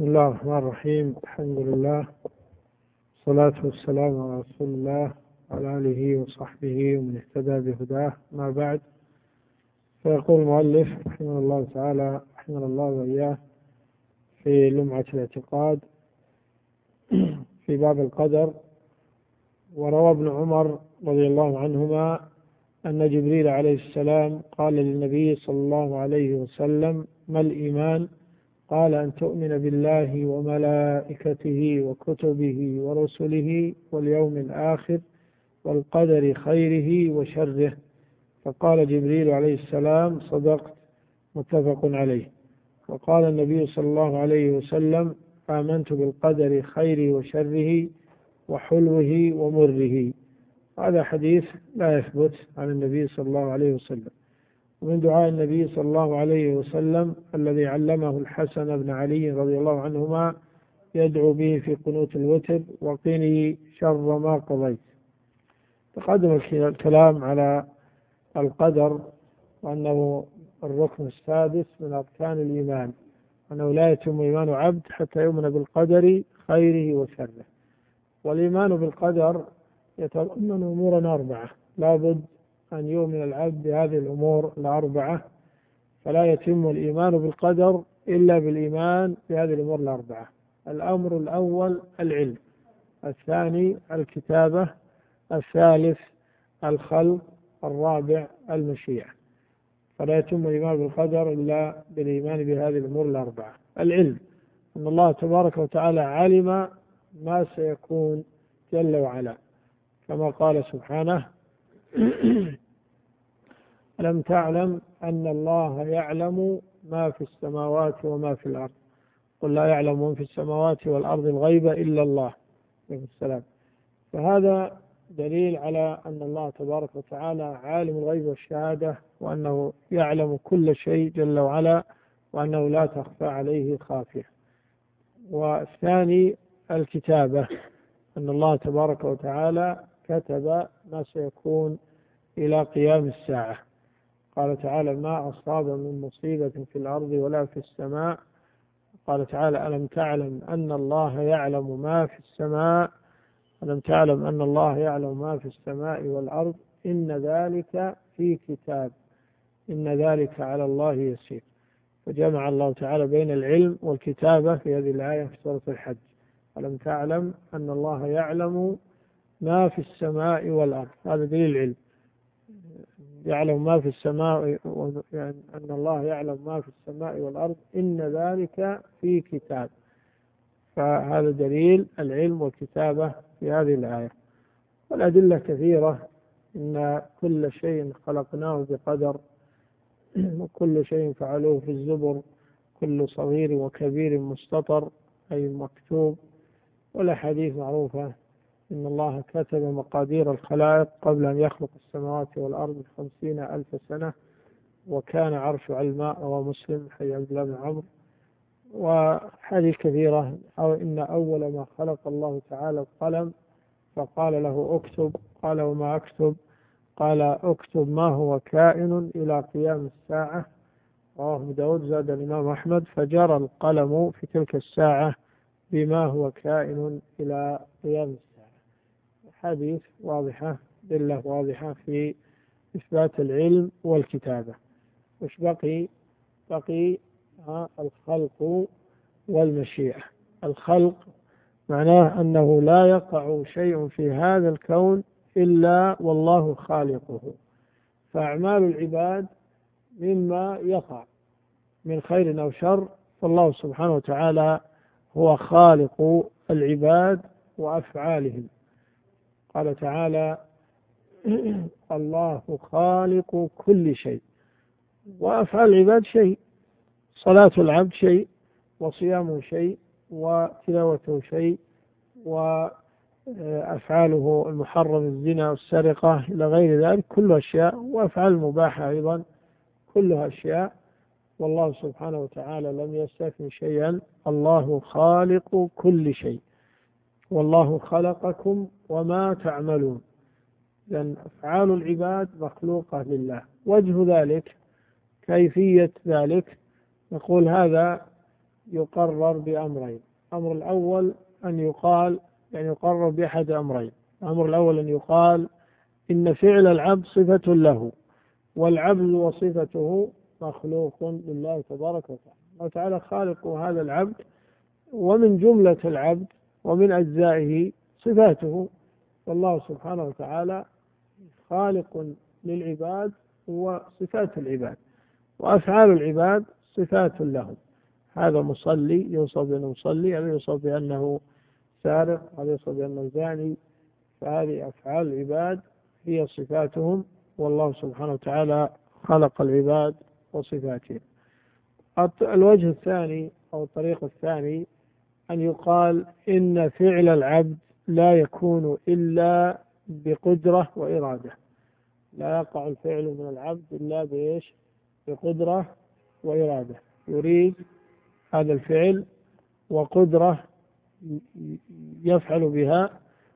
بسم الله الرحمن الرحيم. الحمد لله والصلاة والسلام على رسول الله وعلى آله وصحبه ومن اهتدى بهداه، ما بعد. فيقول المؤلف رحمه الله تعالى رحمه الله وإياه في لمعة الاعتقاد في باب القدر: وروى ابن عمر رضي الله عنهما أن جبريل عليه السلام قال للنبي صلى الله عليه وسلم: ما الإيمان؟ قال: أن تؤمن بالله وملائكته وكتبه ورسله واليوم الآخر والقدر خيره وشره. فقال جبريل عليه السلام: صدقت. متفق عليه. وقال النبي صلى الله عليه وسلم: آمنت بالقدر خيره وشره وحلوه ومره. هذا حديث لا يثبت عن النبي صلى الله عليه وسلم. ومن دعاء النبي صلى الله عليه وسلم الذي علمه الحسن بن علي رضي الله عنهما يدعو به في قنوت الوتر: وقني شر ما قضيت. تقدم الكلام على القدر وأنه الركن السادس من أركان الإيمان، أنه لا يتم إيمان عبد حتى يؤمن بالقدر خيره وشره. والإيمان بالقدر يتضمن أمورا أربعة، لا بد أن يؤمن العبد بهذه الأمور الأربعة، فلا يتم الإيمان بالقدر إلا بالإيمان بهذه الأمور الأربعة. الأمر الأول العلم، الثاني الكتابة، الثالث الخلق، الرابع المشيئة. فلا يتم الإيمان بالقدر إلا بالإيمان بهذه الأمور الأربعة. العلم، أن الله تبارك وتعالى علم ما سيكون جل وعلا، كما قال سبحانه: ألم تعلم أن الله يعلم ما في السماوات وما في الأرض، قل لا يعلم من في السماوات والأرض الغيب إلا الله. عليه السلام. فهذا دليل على أن الله تبارك وتعالى عالم الغيب والشهادة، وأنه يعلم كل شيء جل وعلا، وأنه لا تخفى عليه خافية. والثاني الكتابة، أن الله تبارك وتعالى كتب ما سيكون إلى قيام الساعة. قال تعالى: ما أصاب من مصيبة في الأرض ولا في السماء. قال تعالى: ألم تعلم أن الله يعلم ما في السماء، ألم تعلم أن الله يعلم ما في السماء والأرض، إن ذلك في كتاب، إن ذلك على الله يسير. فجمع الله تعالى بين العلم والكتابة في هذه الآية في سورة الحج: ألم تعلم أن الله يعلم ما في السماء والأرض. هذا دليل العلم، يعلم ما في السماء، يعني أن الله يعلم ما في السماء والأرض، إن ذلك في كتاب. فهذا دليل العلم والكتابة في هذه الآية. والأدلة كثيرة، إن كل شيء خلقناه بقدر، وكل شيء فعلوه في الزبر، كل صغير وكبير مستطر أي مكتوب. والأحاديث معروفة: إن الله كتب مقادير الخلائق قبل أن يخلق السماوات والأرض 50,000 سنة، وكان عرش على الماء. رواه مسلم حديث عبد الله بن عمرو. وحديث كثيرة: أو إن أول ما خلق الله تعالى القلم فقال له اكتب، قال: وما أكتب؟ قال: اكتب ما هو كائن إلى قيام الساعة. رواه أبو داود. زاد الإمام أحمد: فجرى القلم في تلك الساعة بما هو كائن إلى قيام الساعة. حديث واضحة، دلة واضحة في إثبات العلم والكتابة. وش بقي؟ بقي الخلق والمشيئة. الخلق معناه أنه لا يقع شيء في هذا الكون إلا والله خالقه. فأعمال العباد مما يقع من خير أو شر، فالله سبحانه وتعالى هو خالق العباد وأفعالهم. قال تعالى: الله خالق كل شيء. وأفعال العباد شيء، صلاة العبد شيء، وصيامه شيء، وتلاوته شيء، وأفعاله المحرم الزنا والسرقة إلى غير ذلك كلها أشياء، وأفعال المباحة أيضا كلها أشياء. والله سبحانه وتعالى لم يستثن شيئا. الله خالق كل شيء، والله خلقكم وما تعملون. لأن أفعال العباد مخلوقة لله. وجه ذلك، كيفية ذلك، نقول هذا يقرر بأمرين. الأمر الأول أن يقال، يعني يقرر بأحد أمرين. الأمر الأول أن يقال إن فعل العبد صفة له، والعبد وصفته مخلوق لله تبارك وتعالى. الله تعالى خالق هذا العبد، ومن جملة العبد ومن أجزائه صفاته، والله سبحانه وتعالى خالق للعباد وصفات العباد، وأفعال العباد صفات لهم. هذا مصلي يوصف بأنه مصلي، هذا يوصف بأنه سارق، هذا يوصف بأنه زاني. فهذه أفعال العباد هي صفاتهم، والله سبحانه وتعالى خلق العباد وصفاتهم. الوجه الثاني أو الطريق الثاني أن يقال إن فعل العبد لا يكون إلا بقدرة وإرادة. لا يقع الفعل من العبد إلا بإيش؟ بقدرة وإرادة، يريد هذا الفعل وقدرة يفعل بها،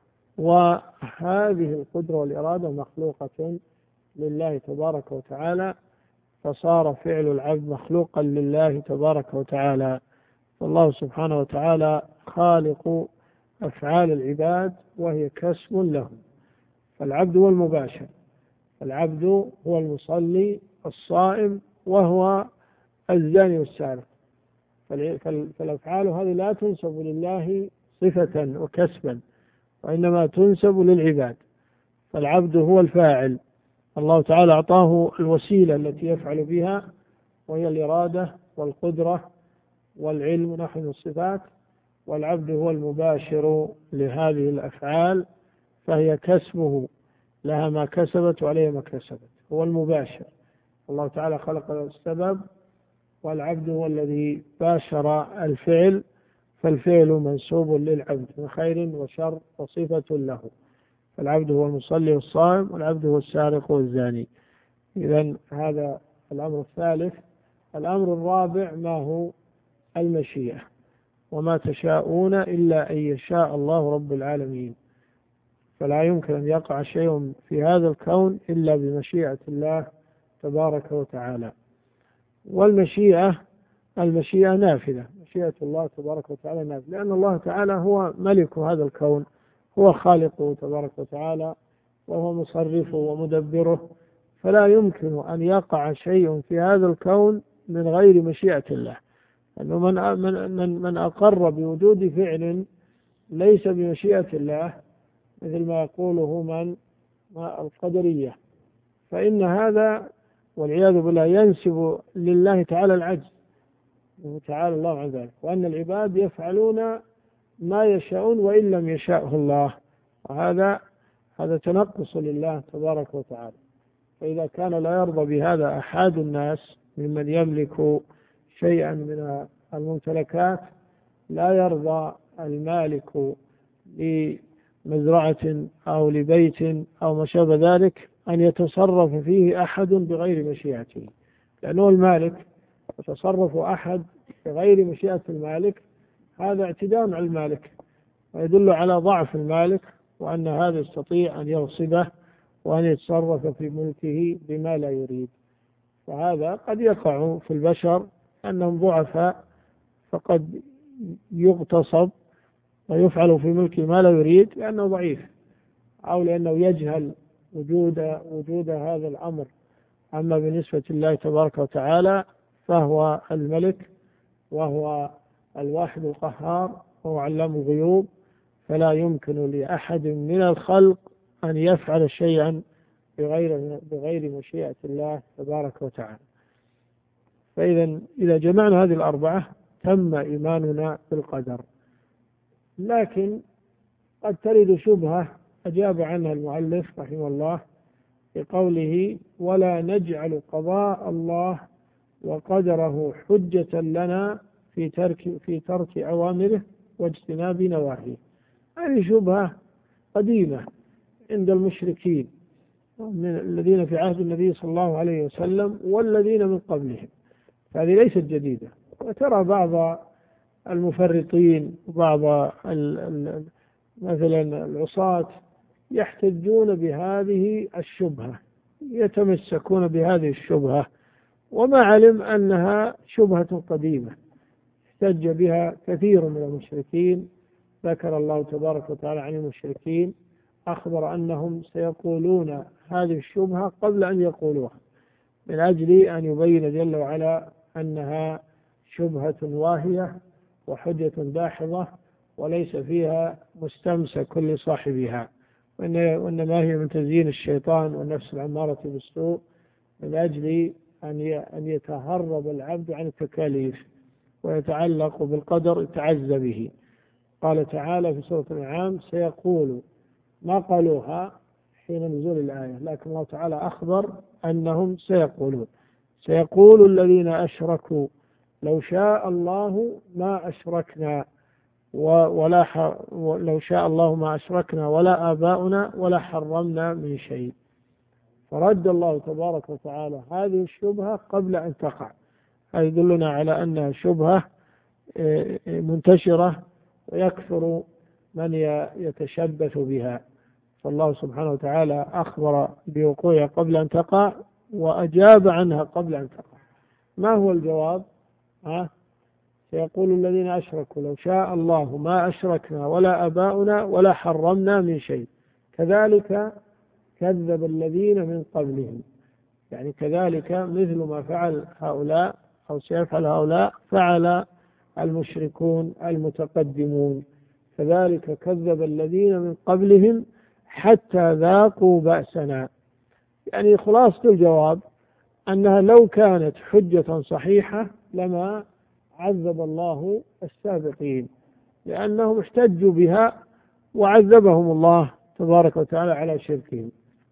وهذه القدرة والإرادة مخلوقة لله تبارك وتعالى، فصار فعل العبد مخلوقا لله تبارك وتعالى. فالله سبحانه وتعالى خالق أفعال العباد وهي كسب لهم. فالعبد هو المباشر، العبد هو المصلي الصائم وهو الزاني والسارق. فالأفعال هذه لا تنسب لله صفة وكسبا، وإنما تنسب للعباد. فالعبد هو الفاعل، الله تعالى أعطاه الوسيلة التي يفعل بها، وهي الإرادة والقدرة والعلم نحو الصفات، والعبد هو المباشر لهذه الأفعال، فهي كسبه، لها ما كسبت وعليها ما كسبت، هو المباشر. الله تعالى خلق السبب، والعبد هو الذي باشر الفعل، فالفعل منسوب للعبد من خير وشر وصفة له. فالعبد هو المصلي والصائم، والعبد هو السارق والزاني. إذن هذا الأمر الثالث. الأمر الرابع ما هو؟ المشيئة. وما تشاءون إلا أن يشاء الله رب العالمين. فلا يمكن أن يقع شيء في هذا الكون إلا بمشيئة الله تبارك وتعالى. والمشيئة، المشيئة نافذة، مشيئة الله تبارك وتعالى نافذة، لأن الله تعالى هو ملك هذا الكون، هو خالقه تبارك وتعالى، وهو مصرفه ومدبره. فلا يمكن أن يقع شيء في هذا الكون من غير مشيئة الله. أنه من أقر بوجود فعل ليس بمشيئة الله، مثل ما يقوله من القدرية، فإن هذا والعياذ بالله ينسب لله تعالى العجز، تعالى الله عن ذلك، وأن العباد يفعلون ما يشاءون وإن لم يشاءه الله، وهذا تنقص لله تبارك وتعالى. فإذا كان لا يرضى بهذا أحد الناس ممن يملك شيئا من الممتلكات، لا يرضى المالك لمزرعة أو لبيت أو ما شابه ذلك أن يتصرف فيه أحد بغير مشيئته، لأنه المالك، يتصرف أحد بغير مشيئة المالك هذا اعتداء على المالك، ويدل على ضعف المالك، وأن هذا يستطيع أن يغصبه وأن يتصرف في ملكه بما لا يريد. فهذا قد يقع في البشر أنهم ضعفاء، فقد يغتصب ويفعل في ملكه ما لا يريد لأنه ضعيف، أو لأنه يجهل وجود هذا الأمر. أما بالنسبة لله تبارك وتعالى فهو الملك، وهو الواحد القهار، وهو علام الغيوب، فلا يمكن لأحد من الخلق أن يفعل شيئا بغير مشيئة الله تبارك وتعالى. إذا جمعنا هذه الأربعة تم إيماننا بالقدر. لكن قد ترد شبهة أجاب عنها المؤلف رحمه الله بقوله: ولا نجعل قضاء الله وقدره حجة لنا في ترك أوامره واجتناب نواهيه. هذه شبهة قديمة عند المشركين من الذين في عهد النبي صلى الله عليه وسلم والذين من قبلهم، هذه ليست جديدة. وترى بعض المفرطين وبعض مثلا العصاة يحتجون بهذه الشبهة، يتمسكون بهذه الشبهة، وما علم أنها شبهة قديمة احتج بها كثير من المشركين. ذكر الله تبارك وتعالى عن المشركين، أخبر أنهم سيقولون هذه الشبهة قبل أن يقولوها، من أجل أن يبين جل وعلا أنها شبهة واهية وحجة داحضة وليس فيها مستمسك لصاحبها، وإنما هي من تزيين الشيطان والنفس الأمارة بالسوء، من أجل أن يتهرب العبد عن التكاليف ويتعلق بالقدر يتعزى به. قال تعالى في سورة الأنعام: سيقول، ما قالوها حين نزول الآية، لكن الله تعالى أخبر أنهم سيقولون. سيقول الذين أشركوا لو شاء الله ما أشركنا لو شاء الله ما أشركنا ولا آباؤنا ولا حرمنا من شيء. فرد الله تبارك وتعالى هذه الشبهة قبل أن تقع. هذا يدلنا على أنها شبهة منتشرة ويكثر من يتشبث بها. فالله سبحانه وتعالى أخبر بوقوعها قبل أن تقع وأجاب عنها قبل أن تقع. ما هو الجواب؟ سيقول الذين أشركوا لو شاء الله ما أشركنا ولا آباؤنا ولا حرمنا من شيء كذلك كذب الذين من قبلهم. يعني كذلك مثل ما فعل هؤلاء أو سيفعل هؤلاء فعل المشركون المتقدمون، كذلك كذب الذين من قبلهم حتى ذاقوا بأسنا. يعني خلاصة الجواب أنها لو كانت حجة صحيحة لما عذب الله السابقين، لأنهم احتجوا بها وعذبهم الله تبارك وتعالى على شركهم.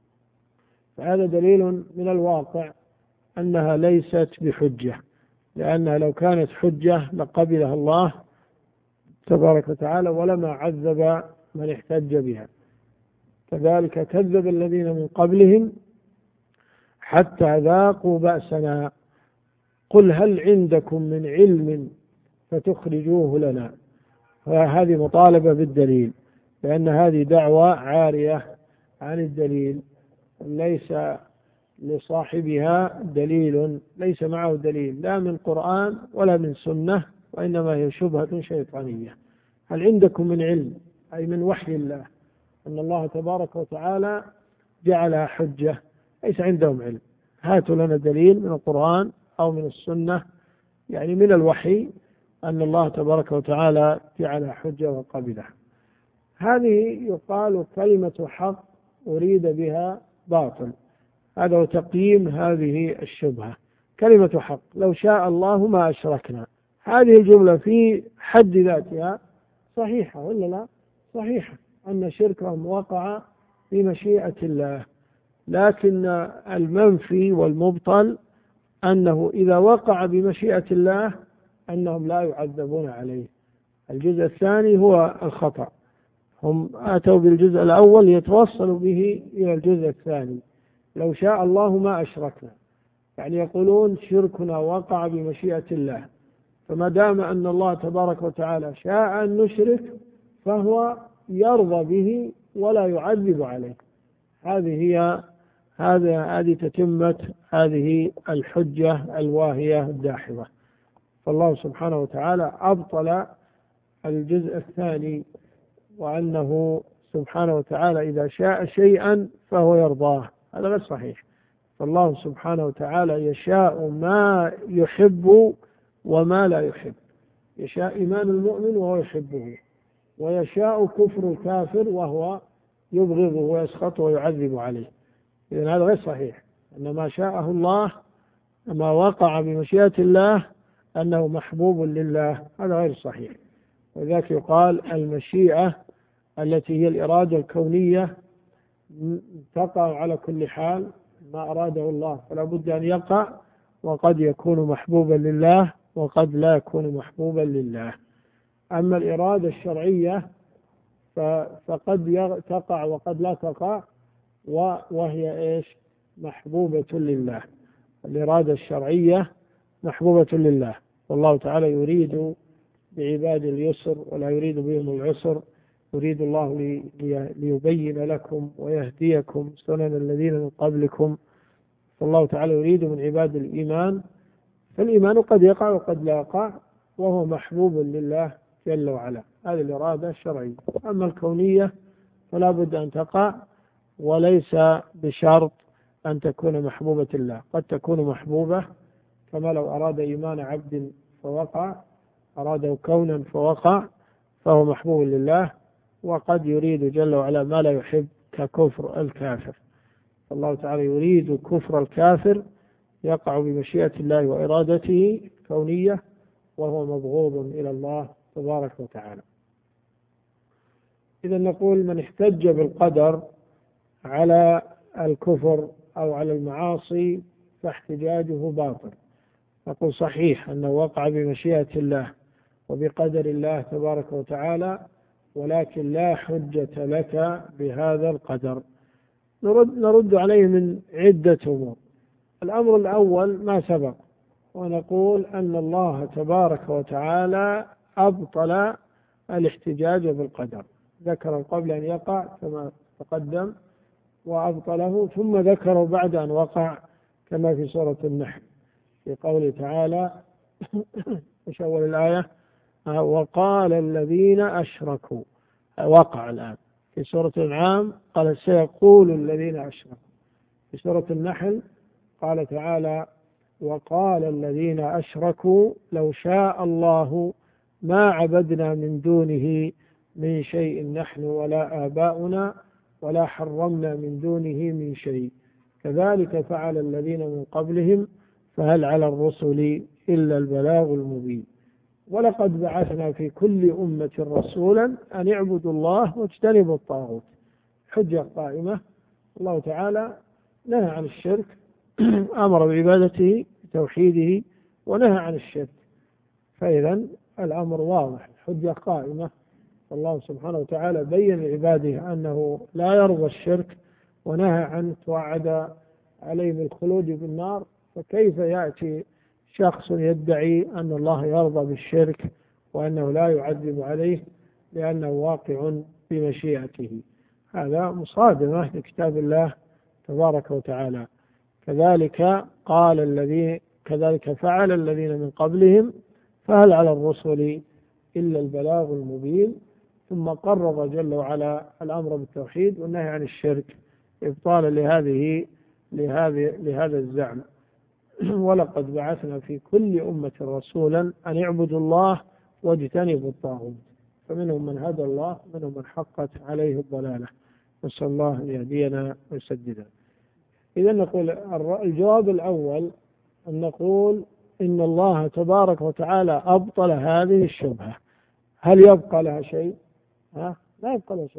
فهذا دليل من الواقع أنها ليست بحجة، لأنها لو كانت حجة لقبلها الله تبارك وتعالى ولما عذب من احتج بها. كذلك كذب الذين من قبلهم حتى ذاقوا بأسنا قل هل عندكم من علم فتخرجوه لنا. فهذه مطالبة بالدليل، لأن هذه دعوة عارية عن الدليل، ليس لصاحبها دليل، ليس معه دليل لا من قرآن ولا من سنة، وإنما هي شبهة شيطانية. هل عندكم من علم أي من وحي الله أن الله تبارك وتعالى جعلها حجة؟ ليس عندهم علم. هاتوا لنا دليل من القرآن أو من السنة، يعني من الوحي، أن الله تبارك وتعالى جعلها حجة وقبلها. هذه يقال كلمة حق أريد بها باطل. هذا هو تقييم هذه الشبهة، كلمة حق لو شاء الله ما أشركنا. هذه الجملة في حد ذاتها صحيحة ولا لا؟ صحيحة، أن شركهم وقع بمشيئة الله، لكن المنفي والمبطل أنه إذا وقع بمشيئة الله أنهم لا يعذبون عليه. الجزء الثاني هو الخطأ، هم أتوا بالجزء الأول يتوصلوا به إلى الجزء الثاني. لو شاء الله ما أشركنا، يعني يقولون شركنا وقع بمشيئة الله، فما دام أن الله تبارك وتعالى شاء أن نشرك فهو يرضى به ولا يعذب عليه. هذه تتمة هذه الحجة الواهية الداحضة. فالله سبحانه وتعالى أبطل الجزء الثاني، وأنه سبحانه وتعالى إذا شاء شيئا فهو يرضاه. هذا غير صحيح. فالله سبحانه وتعالى يشاء ما يحب وما لا يحب. يشاء إيمان المؤمن وهو يحبه، ويشاء كفر الكافر وهو يبغضه ويسخطه ويعذب عليه. إذن هذا غير صحيح. أن ما شاءه الله، ما وقع بمشيئة الله، أنه محبوب لله، هذا غير صحيح. وذلك يقال المشيئة التي هي الإرادة الكونية تقع على كل حال، ما أراده الله فلا بد أن يقع، وقد يكون محبوبا لله وقد لا يكون محبوبا لله. أما الإرادة الشرعية فقد تقع وقد لا تقع، وهي محبوبة لله. الإرادة الشرعية محبوبة لله، والله تعالى يريد بعباد اليسر ولا يريد بهم العسر، يريد الله ليبين لكم ويهديكم سنن الذين من قبلكم. فالله تعالى يريد من عباد الإيمان، فالإيمان قد يقع وقد لا يقع، وهو محبوب لله جل وعلا. هذه الإرادة الشرعية. أما الكونية فلا بد أن تقع، وليس بشرط أن تكون محبوبة الله، قد تكون محبوبة، كما لو أراد إيمان عبد فوقع، أراده كونا فوقع، فهو محبوب لله. وقد يريد جل وعلا ما لا يحب ككفر الكافر. الله تعالى يريد كفر الكافر يقع بمشيئة الله وإرادته كونية، وهو مبغوض إلى الله تبارك وتعالى. إذا نقول من احتج بالقدر على الكفر أو على المعاصي فاحتجاجه باطل. نقول صحيح أنه وقع بمشيئة الله وبقدر الله تبارك وتعالى، ولكن لا حجة لك بهذا القدر. نرد عليه من عدة أمور. الأمر الأول ما سبق، ونقول أن الله تبارك وتعالى أبطل الاحتجاج بالقدر، ذكر قبل أن يقع كما تقدم وأبطله، ثم ذكره بعد أن وقع كما في سورة النحل في قوله تعالى إيش أول الآية؟ وقال الذين أشركوا، وقع الآن. في سورة الأنعام قال سيقول الذين أشركوا. في سورة النحل قال تعالى وقال الذين أشركوا لو شاء الله ما عبدنا من دونه من شيء نحن ولا آباؤنا ولا حرمنا من دونه من شيء كذلك فعل الذين من قبلهم فهل على الرسل إلا البلاغ المبين ولقد بعثنا في كل أمة رسولا أن اعبدوا الله واجتنبوا الطاغوت. حجة قائمة. الله تعالى نهى عن الشرك، أمر بعبادته بتوحيده ونهى عن الشرك، فإذا الأمر واضح، الحجة قائمة. الله سبحانه وتعالى بين لعباده أنه لا يرضى الشرك ونهى عن توعد عليه بالخلود بالنار، فكيف يأتي شخص يدعي أن الله يرضى بالشرك وأنه لا يعذب عليه لأنه واقع بمشيئته؟ هذا مصادمة لكتاب الله تبارك وتعالى. كذلك فعل الذين من قبلهم فهل على الرسل إلا البلاغ المبين. ثم قرر جل وعلا الأمر بالتوحيد والنهي عن الشرك إبطالا لهذا الزعم. ولقد بعثنا في كل أمة رسولا أن اعبدوا الله واجتنبوا الطاغوت، فمنهم من هدى الله ومنهم من حقت عليه الضلالة، نسأل الله أن يهدينا ويسددنا. إذا نقول الجواب الأول أن نقول إن الله تبارك وتعالى أبطل هذه الشبهة. هل يبقى لها شيء؟ لا يبقى لها شيء،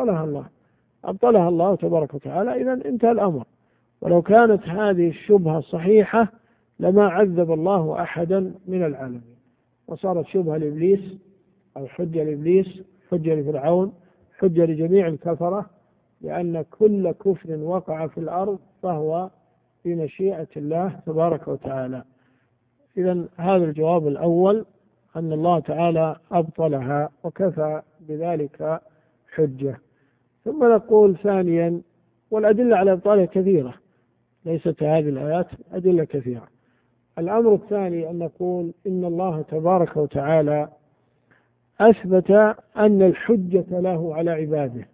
أبطلها الله تبارك وتعالى. إذا انتهى الأمر. ولو كانت هذه الشبهة صحيحة لما عذب الله أحدا من العالمين، وصارت شبهة لإبليس أو حجة لإبليس، حجة لفرعون، حجة لجميع الكفرة، لأن كل كفر وقع في الأرض فهو بمشيئة الله تبارك وتعالى. إذن هذا الجواب الأول، أن الله تعالى أبطلها وكفى بذلك حجة. ثم نقول ثانيا، والأدلة على إبطالها كثيرة، ليست هذه الآيات، أدلة كثيرة. الأمر الثاني أن نقول إن الله تبارك وتعالى أثبت أن الحجة له على عباده،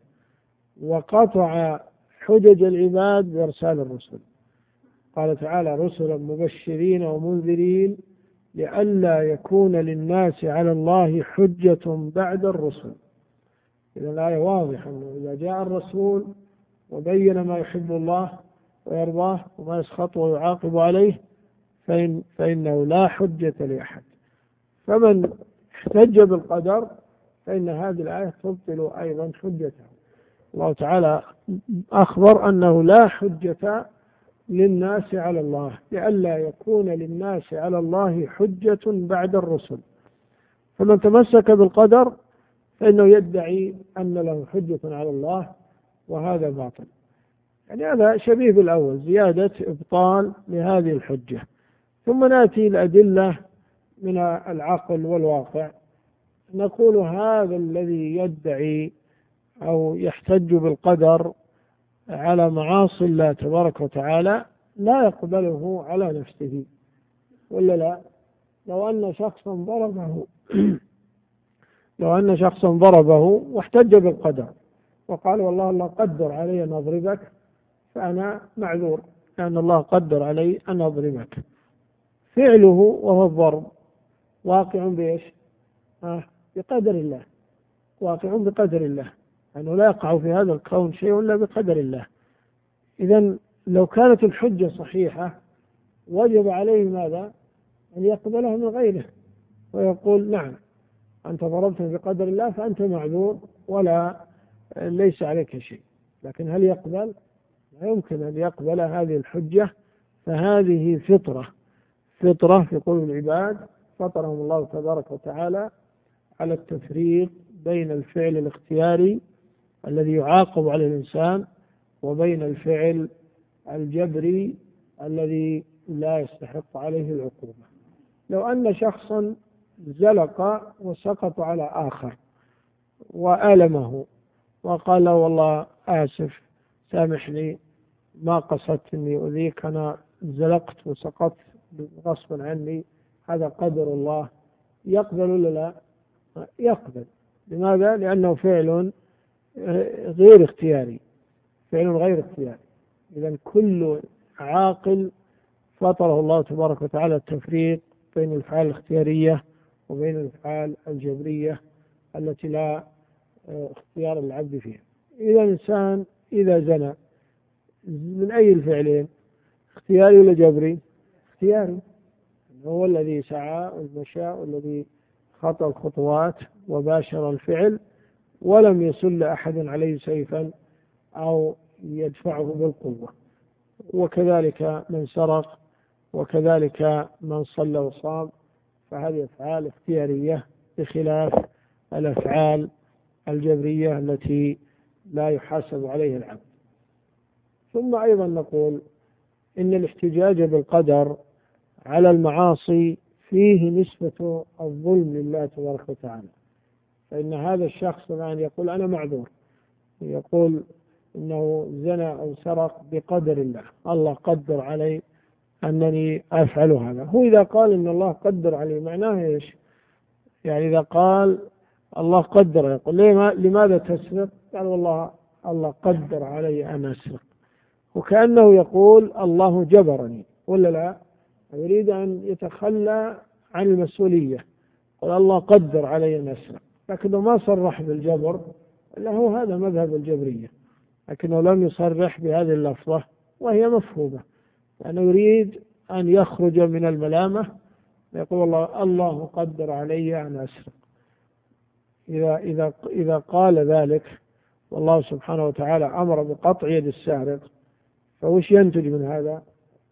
وقطع حجج العباد بإرسال الرسل. قال تعالى رسلا مبشرين ومنذرين لئلا يكون للناس على الله حجة بعد الرسل. إذا الآية واضحة أنه إذا جاء الرسول وبين ما يحب الله ويرضاه وما يسخطه ويعاقب عليه فإنه لا حجة لأحد. فمن احتج بالقدر فإن هذه الآية تبطل أيضا حجته. الله تعالى أخبر أنه لا حجة للناس على الله، لئلا يكون للناس على الله حجة بعد الرسل. فمن تمسك بالقدر فإنه يدعي أن له حجة على الله، وهذا باطل. يعني هذا شبيه بالأول، زيادة إبطال لهذه الحجة. ثم نأتي الأدلة من العقل والواقع. نقول هذا الذي يدعي أو يحتج بالقدر على معاصي الله تبارك وتعالى لا يقبله على نفسه، ولا لا؟ لو أن شخصا ضربه لو أن شخصا ضربه واحتج بالقدر وقال والله الله قدر علي أن أضربك، فأنا معذور لأن الله قدر علي أن أضربك. فعله وهو الضرب واقع بإيش؟ بقدر الله، واقع بقدر الله، أنه لا يقع في هذا الكون شيء إلا بقدر الله. إذن لو كانت الحجة صحيحة وجب عليه ماذا؟ أن يقبلها من غيره ويقول نعم أنت ضربتني بقدر الله فأنت معذور ولا ليس عليك شيء. لكن هل يقبل؟ لا يمكن أن يقبل هذه الحجة. فهذه فطرة في قلوب العباد فطرهم الله تبارك وتعالى على التفريق بين الفعل الاختياري الذي يعاقب عليه الإنسان وبين الفعل الجبري الذي لا يستحق عليه العقوبة. لو أن شخصا زلق وسقط على آخر وألمه وقال له والله آسف سامحني ما قصدت أني أذيك، أنا زلقت وسقطت غصبا عني، هذا قدر الله، يقبل ولا لا؟ يقبل. لماذا؟ لأنه فعل غير اختياري، فعل غير اختياري. إذن كل عاقل فطره الله تبارك وتعالى التفريق بين الأفعال الاختيارية وبين الأفعال الجبرية التي لا اختيار العبد فيها. إذا الإنسان إذا زنى من أي الفعلين؟ اختياري ولا جبري؟ اختياري، هو الذي سعى ومشى والذي خطى الخطوات وباشر الفعل ولم يسل أحد عليه سيفا أو يدفعه بالقوة. وكذلك من سرق وكذلك من صلى وصام، فهذه أفعال اختيارية بخلاف الأفعال الجبرية التي لا يحاسب عليها العبد. ثم أيضا نقول إن الاحتجاج بالقدر على المعاصي فيه نسبة الظلم لله تبارك وتعالى. فإن هذا الشخص الآن يقول أنا معذور، يقول إنه زنى أو سرق بقدر الله، الله قدر علي أنني أفعل هذا. هو إذا قال إن الله قدر علي معناه إيش؟ يعني إذا قال الله قدر، يقول لماذا تسرق؟ قال والله الله قدر علي أن أسرق، وكأنه يقول الله جبرني، ولا لا؟ يريد أن يتخلى عن المسؤولية، قال الله قدر علي أن أسرق، لكنه ما صرح بالجبر، إلا هو هذا مذهب الجبرية، لكنه لم يصرح بهذه اللفظة وهي مفهومة، لأنه يريد أن يخرج من الملامة، يقول الله قدر علي أن أسرق. إذا قال ذلك والله سبحانه وتعالى أمر بقطع يد السارق، فوش ينتج من هذا؟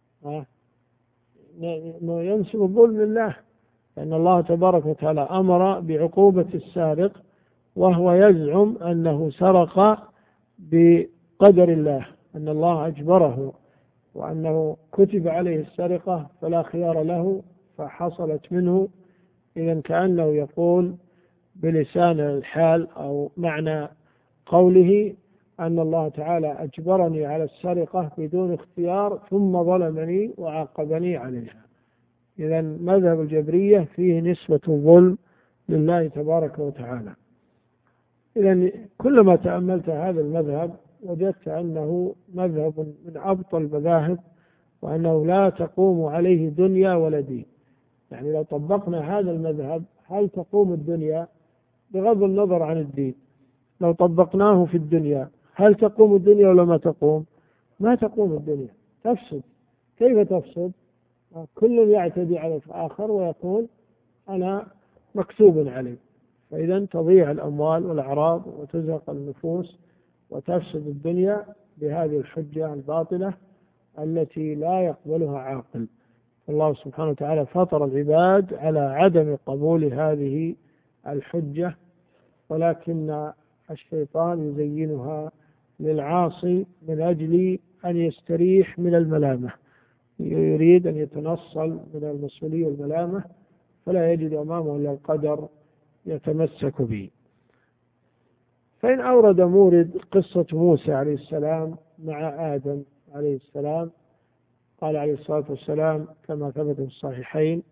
إنه ينسب الظلم لله، لأن الله تبارك وتعالى أمر بعقوبة السارق وهو يزعم أنه سرق بقدر الله، أن الله أجبره وأنه كتب عليه السرقة فلا خيار له فحصلت منه. إذن كأنه يقول بلسان الحال أو معنى قوله أن الله تعالى أجبرني على السرقة بدون اختيار ثم ظلمني وعاقبني عليها. إذن مذهب الجبرية فيه نسبة الظلم لله تبارك وتعالى. إذن كلما تأملت هذا المذهب وجدت أنه مذهب من أبطل المذاهب، وأنه لا تقوم عليه دنيا ولا دين. يعني لو طبقنا هذا المذهب هل تقوم الدنيا؟ بغض النظر عن الدين، لو طبقناه في الدنيا هل تقوم الدنيا ولا ما تقوم؟ ما تقوم الدنيا، تفسد. كيف تفسد؟ كل يعتدي على الآخر ويقول أنا مكتوب عليه، فإذا تضيع الأموال والأعراض وتزهق النفوس وتفسد الدنيا بهذه الحجة الباطلة التي لا يقبلها عاقل. الله سبحانه وتعالى فطر العباد على عدم قبول هذه الحجة، ولكن الشيطان يزينها للعاصي من أجل أن يستريح من الملامة، يريد أن يتنصل من المسؤولية والملامة، فلا يجد أمامه إلا القدر يتمسك به. فإن أورد مورد قصة موسى عليه السلام مع آدم عليه السلام، قال عليه الصلاة والسلام كما ثبت في الصحيحين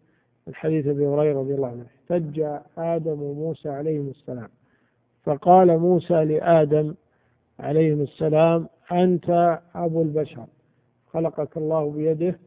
من حديث أبي هريرة رضي الله عنه: احتج آدم وموسى عليهم السلام، فقال موسى لآدم عليهم السلام: أنت أبو البشر، خلقك الله بيده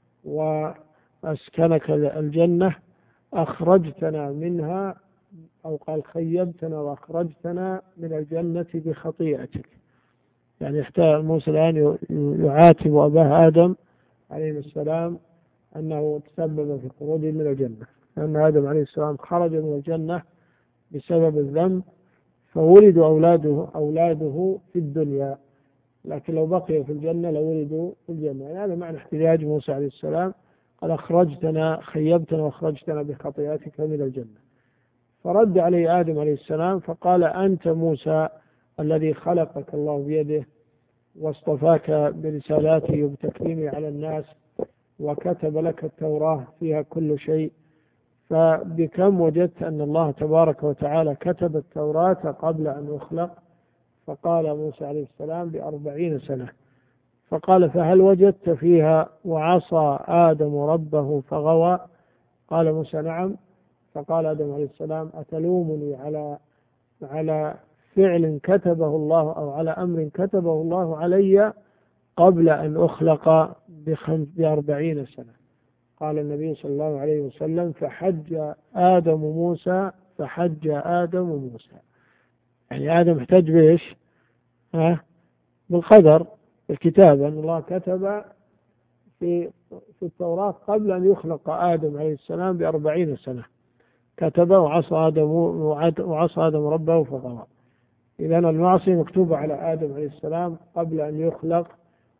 وأسكنك الجنة، أخرجتنا منها، أو قال خيبتنا وأخرجتنا من الجنة بخطيئتك. يعني احتاج موسى الآن يعاتب أباه آدم عليه السلام أنه تسبب في خروجه من الجنة، لأن آدم عليه السلام خرج من الجنة بسبب الذنب، فولد أولاده في الدنيا، لكن لو بقي في الجنة لولدوا في الجنة. يعني هذا معنى احتجاج موسى عليه السلام، قال خيبتنا وأخرجتنا بخطيئتك من الجنة. فرد عليه آدم عليه السلام فقال: أنت موسى الذي خلقك الله بيده واصطفاك برسالاته وبتكريمه على الناس، وكتب لك التوراة فيها كل شيء، فبكم وجدت أن الله تبارك وتعالى كتب التوراة قبل أن يخلق؟ فقال موسى عليه السلام: ب40 سنة. فقال: فهل وجدت فيها وعصى آدم ربه فغوى؟ قال موسى: نعم. فقال آدم عليه السلام: أتلومني على فعل كتبه الله، أو على أمر كتبه الله علي قبل أن أخلق ب40 سنة؟ قال النبي صلى الله عليه وسلم: فحج آدم موسى. يعني آدم احتج بإيش؟ بالقدر، بالكتاب، أن الله كتب في التوراة قبل أن يخلق آدم عليه السلام ب40 سنة، كتب وعصى آدم ربه فغوى. إذن المعصية مكتوبة على آدم عليه السلام قبل أن يخلق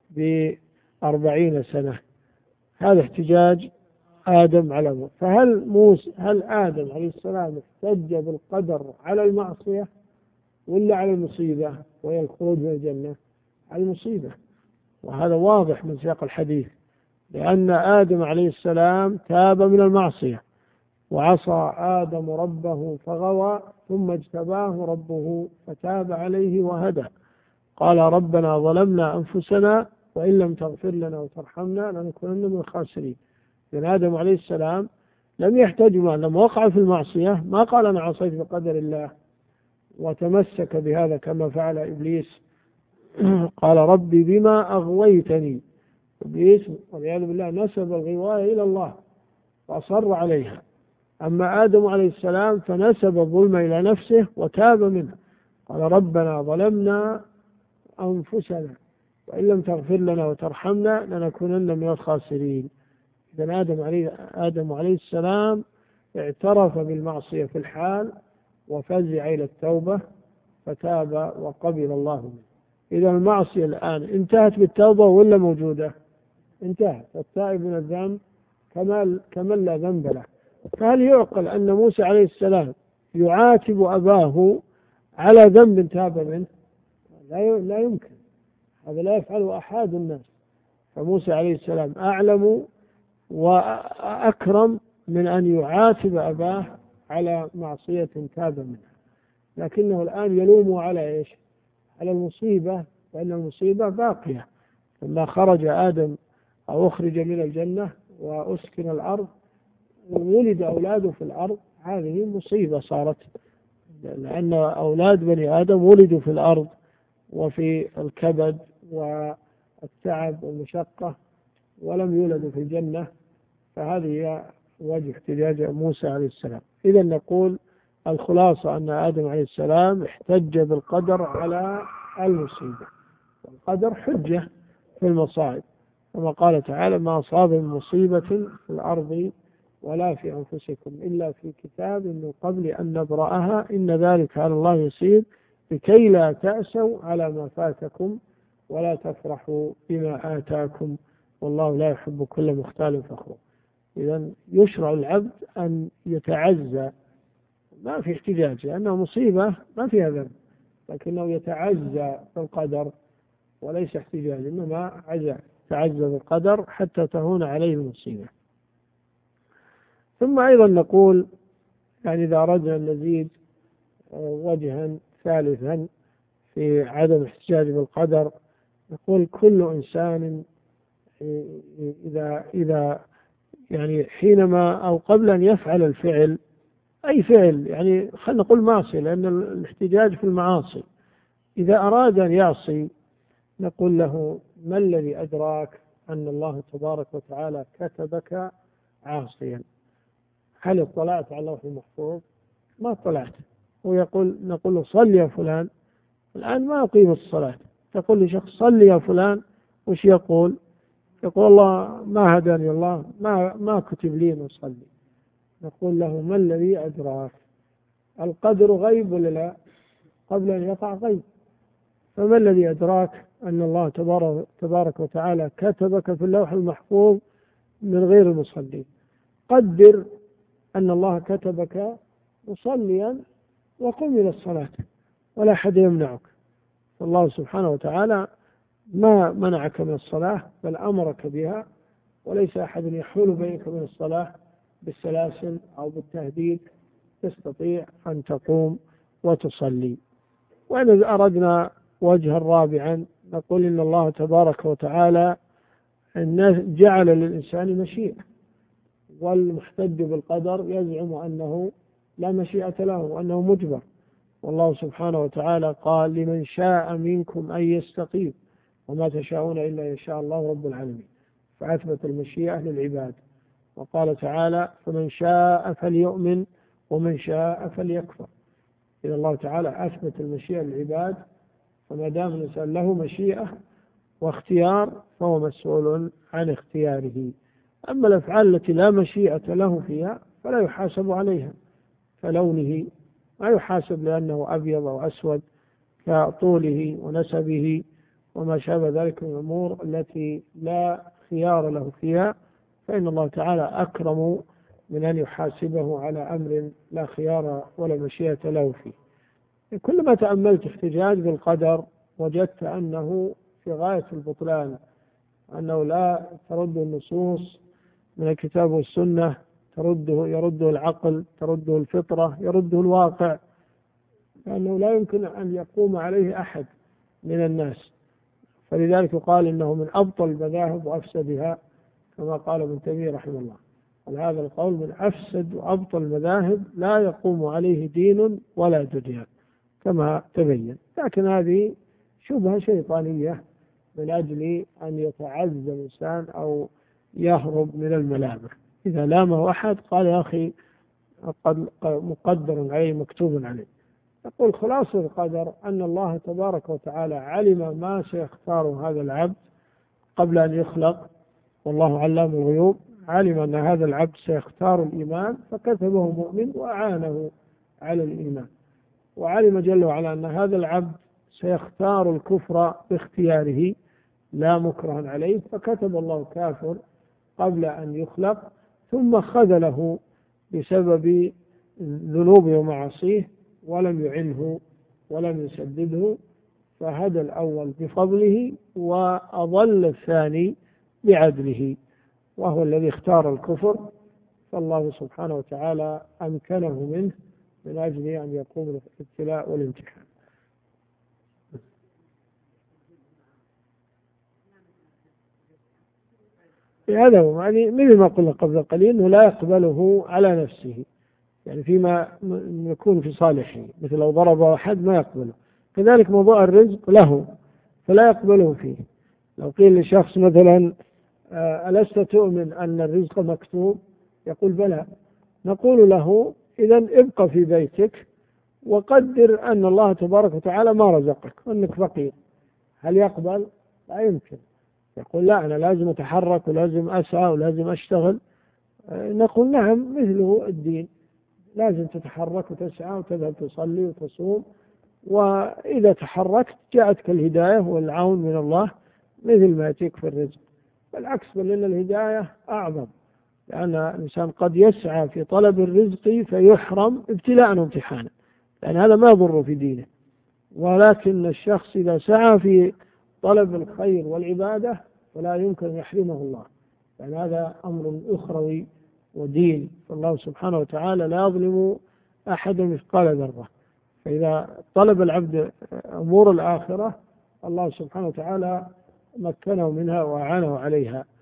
ب40 سنة. هذا احتجاج آدم على موسى. هل آدم عليه السلام احتج بالقدر على المعصية ولا على المصيبة وهي الخروج من الجنة؟ على المصيبة، وهذا واضح من سياق الحديث، لأن آدم عليه السلام تاب من المعصية، وعصى آدم ربه فغوى، ثم اجتباه ربه فتاب عليه وهدى. قال: ربنا ظلمنا أنفسنا وإن لم تغفر لنا وترحمنا لنكونن من الخاسرين. لأن آدم عليه السلام لم يحتج، لما وقع في المعصية ما قال: أنا عصيت بقدر الله وتمسك بهذا كما فعل إبليس. قال: ربي بما أغويتني. إبليس والعياذ بالله نسب الغواية إلى الله وأصر عليها. أما آدم عليه السلام فنسب الظلم إلى نفسه وتاب منه، قال: ربنا ظلمنا أنفسنا وإن لم تغفر لنا وترحمنا لنكونن من الخاسرين. إذن آدم عليه السلام اعترف بالمعصية في الحال وفزع إلى التوبة فتاب وقبل الله منه. إذا المعصية الآن انتهت بالتوبة ولا موجودة؟ انتهت. التائب من الذنب كمن لا ذنب له. فهل يعقل أن موسى عليه السلام يعاتب أباه على ذنب تاب منه؟ لا يمكن، هذا لا يفعله أحد الناس. فموسى عليه السلام أعلم وأكرم من أن يعاتب أباه على معصية تاب منها، لكنه الآن يلومه على إيش؟ على المصيبة، لأن المصيبة باقية. لما خرج آدم أو أخرج من الجنة وأسكن الأرض ولد أولاده في الأرض، هذه مصيبة صارت، لأن أولاد بني آدم ولدوا في الأرض وفي الكبد والتعب والمشقة، ولم يولدوا في الجنة. فهذه هي وجه احتجاج موسى عليه السلام. إذا نقول الخلاصة أن آدم عليه السلام احتج بالقدر على المصيبة، والقدر حجة في المصائب، كما قال تعالى: ما أصاب من مصيبة في الأرض ولا في أنفسكم إلا في كتاب من قبل أن نبرأها إن ذلك على الله يسير لكي لا تأسوا على ما فاتكم ولا تفرحوا بما آتاكم والله لا يحب كل مختال فخور. إذن يشرع العبد أن يتعزى، ما في احتجاج لأنه مصيبة ما فيها ذنب، لكنه يتعزى بالقدر وليس احتجاج، إنما تعزى بالقدر حتى تهون عليه المصيبة. ثم أيضا نقول، يعني إذا أردنا أن نزيد وجها ثالثا في عدم احتجاج بالقدر، نقول كل إنسان إذا يعني حينما أو قبل أن يفعل الفعل، أي فعل، يعني خلينا نقول معصية لأن الاحتجاج في المعاصي، إذا أراد أن يعصي نقول له: ما الذي أدراك أن الله تبارك وتعالى كتبك عاصيا؟ هل اطلعت على اللوح المحفوظ؟ ما اطلعت. نقول له: صل يا فلان. الآن ما يقيم الصلاة، تقول لشخص: صل يا فلان، وش يقول؟ يقول: الله ما هداني، الله ما كتب لي أن أصلي. نقول له: ما الذي أدراك؟ القدر غيب ولا لا؟ قبل أن يقع غيب. فما الذي أدراك أن الله تبارك وتعالى كتبك في اللوح المحفوظ من غير المصلين؟ قدر أن الله كتبك مصليا وقم إلى الصلاة ولا أحد يمنعك. فالله سبحانه وتعالى ما منعك من الصلاة بل أمرك بها، وليس أحد يحول بينك من الصلاة بالسلاسل أو بالتهديد، تستطيع أن تقوم وتصلي. وإن أردنا وجها رابعا نقول: إن الله تبارك وتعالى جعل للإنسان مشيئة، والمحتج بالقدر يزعم أنه لا مشيئة له وأنه مجبر. والله سبحانه وتعالى قال: لمن شاء منكم أن يستقيم وما تشاءون إلا يشاء الله رب العالمين، فأثبت المشيئة للعباد. وقال تعالى: فمن شاء فليؤمن ومن شاء فليكفر. إذا الله تعالى أثبت المشيئة للعباد، فما دام الإنسان له مشيئة واختيار فهو مسؤول عن اختياره. أما الأفعال التي لا مشيئة له فيها فلا يحاسب عليها، كلونه ما يحاسب لأنه أبيض أو أسود، كطوله ونسبه وما شابه ذلك من الأمور التي لا خيار له فيها، فإن الله تعالى أكرم من أن يحاسبه على أمر لا خيار ولا مشيئة له فيه. كلما تأملت احتجاج بالقدر وجدت أنه في غاية البطلان، أنه لا ترد النصوص من الكتاب والسنة، يرده العقل، ترده الفطرة، يرده الواقع، لأنه لا يمكن أن يقوم عليه أحد من الناس. فلذلك قال: إنه من أبطل المذاهب وأفسدها، كما قال ابن تيمية رحمه الله. وهذا القول من أفسد وأبطل المذاهب، لا يقوم عليه دين ولا دنيا كما تبين. لكن هذه شبهة شيطانية من أجل أن يتعزى الإنسان أو يهرب من الملامة. إذا لامه أحد قال: يا أخي مقدر عليه، مكتوب عليه. يقول: خلاصة القدر أن الله تبارك وتعالى علم ما سيختار هذا العبد قبل أن يخلق، والله علام الغيوب. علم أن هذا العبد سيختار الإيمان فكتبه مؤمن وأعانه على الإيمان، وعلم جل وعلا أن هذا العبد سيختار الكفر باختياره لا مكره عليه فكتب الله كافر قبل أن يخلق، ثم خذله بسبب ذنوبه ومعاصيه ولم يعنه ولم يسدده، فهدى الأول بفضله وأضل الثاني بعدله، وهو الذي اختار الكفر. فالله سبحانه وتعالى أمكنه منه من أجل أن يقوم الابتلاء والامتحان. هذا هو يعني مثل ما قلنا قبل قليل، أنه لا يقبله على نفسه، يعني فيما يكون في صالحه، مثل لو ضرب أحد ما يقبله. كذلك موضوع الرزق له فلا يقبله فيه. لو قيل لشخص مثلا: ألست تؤمن أن الرزق مكتوب؟ يقول: بلى. نقول له: إذن ابقى في بيتك وقدر أن الله تبارك وتعالى ما رزقك وأنك فقير. هل يقبل؟ لا يمكن. يقول: لا، أنا لازم أتحرك ولازم أسعى ولازم أشتغل. نقول: نعم، مثله الدين، لازم تتحرك وتسعى وتذهب تصلي وتصوم، وإذا تحركت جاءتك الهداية والعون من الله مثل ما يأتيك في الرزق. بالعكس، بل إن الهداية أعظم، لأن الإنسان قد يسعى في طلب الرزق فيحرم ابتلاء وامتحانا، لأن هذا ما يضر في دينه. ولكن الشخص إذا سعى في طلب الخير والعبادة فلا يمكن يحرمه الله، لأن هذا أمر أخروي ودين. فالله سبحانه وتعالى لا يظلم أحد مثقال ذرة. فإذا طلب العبد أمور الآخرة الله سبحانه وتعالى مكنه منها وأعانه عليها.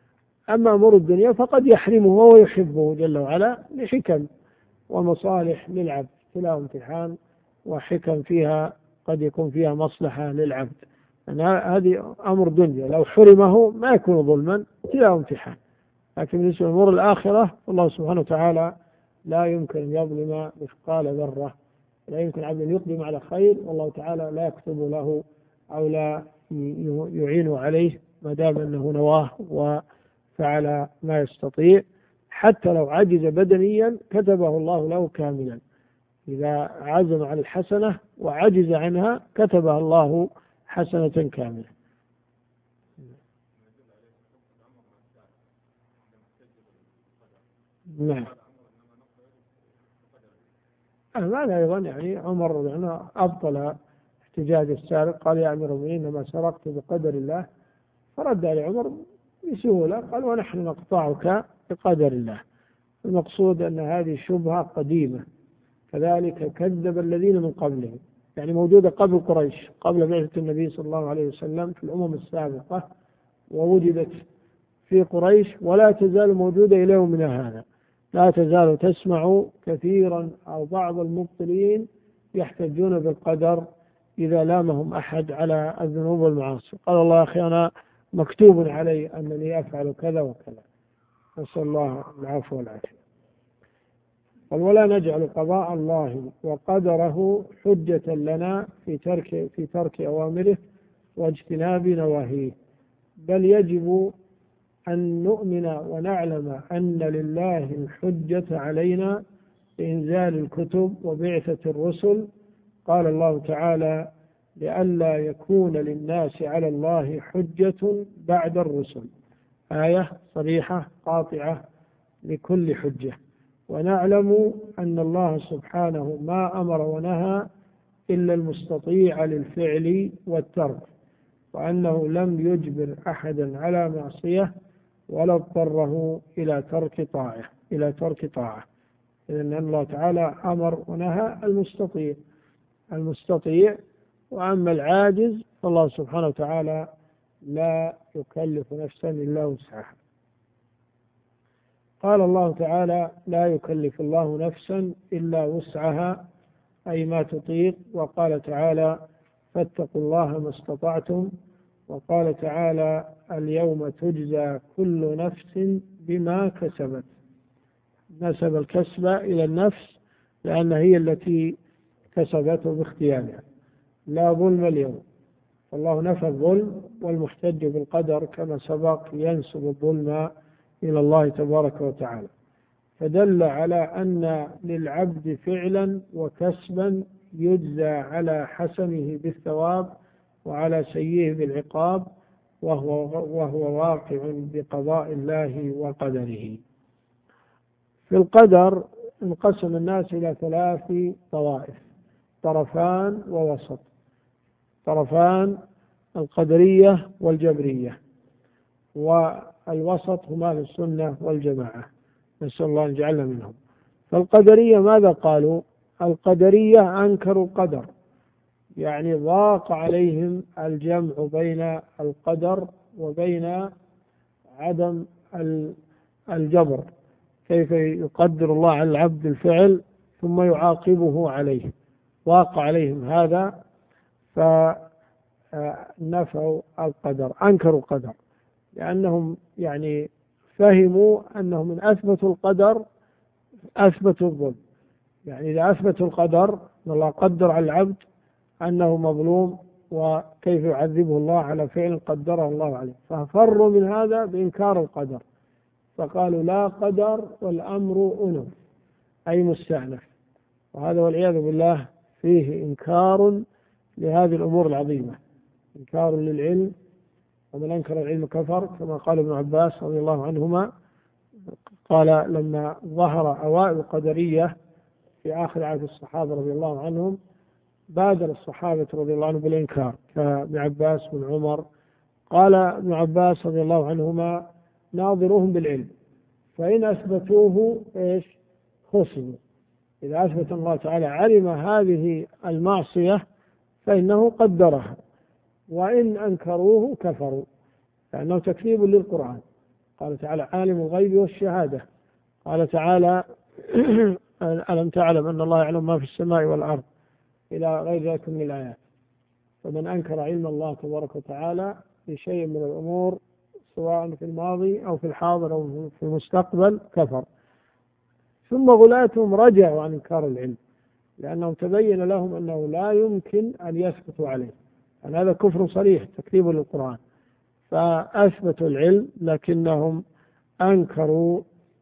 أما أمور الدنيا فقد يحرمه وهو يحبه جل وعلا لحكم ومصالح للعبد، ابتلاء امتحان وحكم فيها قد يكون فيها مصلحة للعبد. يعني هذه أمر دنيا لو حرمه ما يكون ظلما، ابتلاء امتحان. لكن بالنسبة لأمور الآخرة الله سبحانه وتعالى لا يمكن أن يظلم مثقال ذرة، لا يمكن عبد يقدم على خير والله تعالى لا يكتب له أو لا يعين عليه ما دام أنه نواه وفعل ما يستطيع. حتى لو عجز بدنيا كتبه الله له كاملا، إذا عزم على الحسنة وعجز عنها كتبها الله حسنة كاملة. نعم. هذا أيضا يعني عمر رضي الله عنه أبطل احتجاج السارق، قال يا أمير المؤمنين إنما سرقت بقدر الله، فرد عليه عمر بسهولة قال ونحن نقطعك بقدر الله. المقصود أن هذه شبهة قديمة، كذلك كذب الذين من قبلهم، يعني موجودة قبل قريش، قبل بعثة النبي صلى الله عليه وسلم في الأمم السابقة، ووجدت في قريش ولا تزال موجودة إلى يومنا هذا. لا تزال تسمع كثيرا أو بعض المبطلين يحتجون بالقدر إذا لامهم أحد على الذنوب والمعاصي، قال الله أخي أنا مكتوب علي أنني أفعل كذا وكذا، نسأل الله العفو والعافية. قال ولا نجعل قضاء الله وقدره حجة لنا في ترك أوامره واجتناب نواهيه، بل يجب أن نؤمن ونعلم أن لله الحجة علينا بإنزال الكتب وبعثة الرسل. قال الله تعالى لئلا يكون للناس على الله حجة بعد الرسل، آية صريحة قاطعة لكل حجة. ونعلم أن الله سبحانه ما أمر ونهى إلا المستطيع للفعل والترك، وأنه لم يجبر أحدا على معصية ولا اضطره إلى ترك طاعة. إذن الله تعالى أمر ونهى المستطيع، وأما العاجز فالله سبحانه وتعالى لا يكلف نفسا إلا وسعها. قال الله تعالى لا يكلف الله نفسا إلا وسعها أي ما تطيق. وقال تعالى فاتقوا الله ما استطعتم. وقال تعالى اليوم تجزى كل نفس بما كسبت، نسب الكسب إلى النفس لأن هي التي كسبته باختيارها، لا ظلم اليوم. الله نفى الظلم، والمحتج بالقدر كما سبق ينسب الظلم إلى الله تبارك وتعالى، فدل على أن للعبد فعلا وكسبا يجزى على حسنه بالثواب وعلى سيئه بالعقاب، وهو واقع بقضاء الله وقدره. في القدر انقسم الناس إلى 3 طوائف، طرفان ووسط. طرفان القدرية والجبرية، والوسط هما في السنة والجماعة، نسأل الله أن يجعلنا منهم. فالقدرية ماذا قالوا؟ القدرية أنكروا القدر، يعني ضاق عليهم الجمع بين القدر وبين عدم الجبر، كيف يقدر الله على العبد الفعل ثم يعاقبه عليه، واقع عليهم هذا فنفوا القدر، أنكروا القدر، لأنهم يعني فهموا أنه من أثبتوا القدر أثبتوا الظلم. يعني إذا أثبتوا القدر أن الله قدر على العبد أنه مظلوم وكيف يعذبه الله على فعل قدره الله عليه، ففروا من هذا بإنكار القدر، فقالوا لا قدر والأمر أنف أي مستأنف. وهذا والعياذ بالله فيه إنكار لهذه الأمور العظيمة، إنكار للعلم، ومن أنكر العلم كفر، كما قال ابن عباس رضي الله عنهما، قال لما ظهر أوائل القدرية في آخر عهد الصحابة رضي الله عنهم بادر الصحابة رضي الله عنهم بالإنكار كابن عباس بن عمر. قال ابن عباس رضي الله عنهما ناظروهم بالعلم، فإن أثبتوه خصموا، إذا أثبت الله تعالى علم هذه المعصية فإنه قدرها، وإن أنكروه كفروا، لأنه تكذيب للقرآن. قال تعالى عالم الغيب والشهادة. قال تعالى ألم تعلم أن الله يعلم ما في السماء والأرض إلى غير ذلك من الآيات. فمن أنكر علم الله تبارك وتعالى في شيء من الأمور سواء في الماضي أو في الحاضر أو في المستقبل كفر. ثم غلاتهم رجعوا عن إنكار العلم لأنهم تبين لهم أنه لا يمكن أن يثبتوا عليه، أن هذا كفر صريح تكذيب للقرآن، فأثبتوا العلم لكنهم أنكروا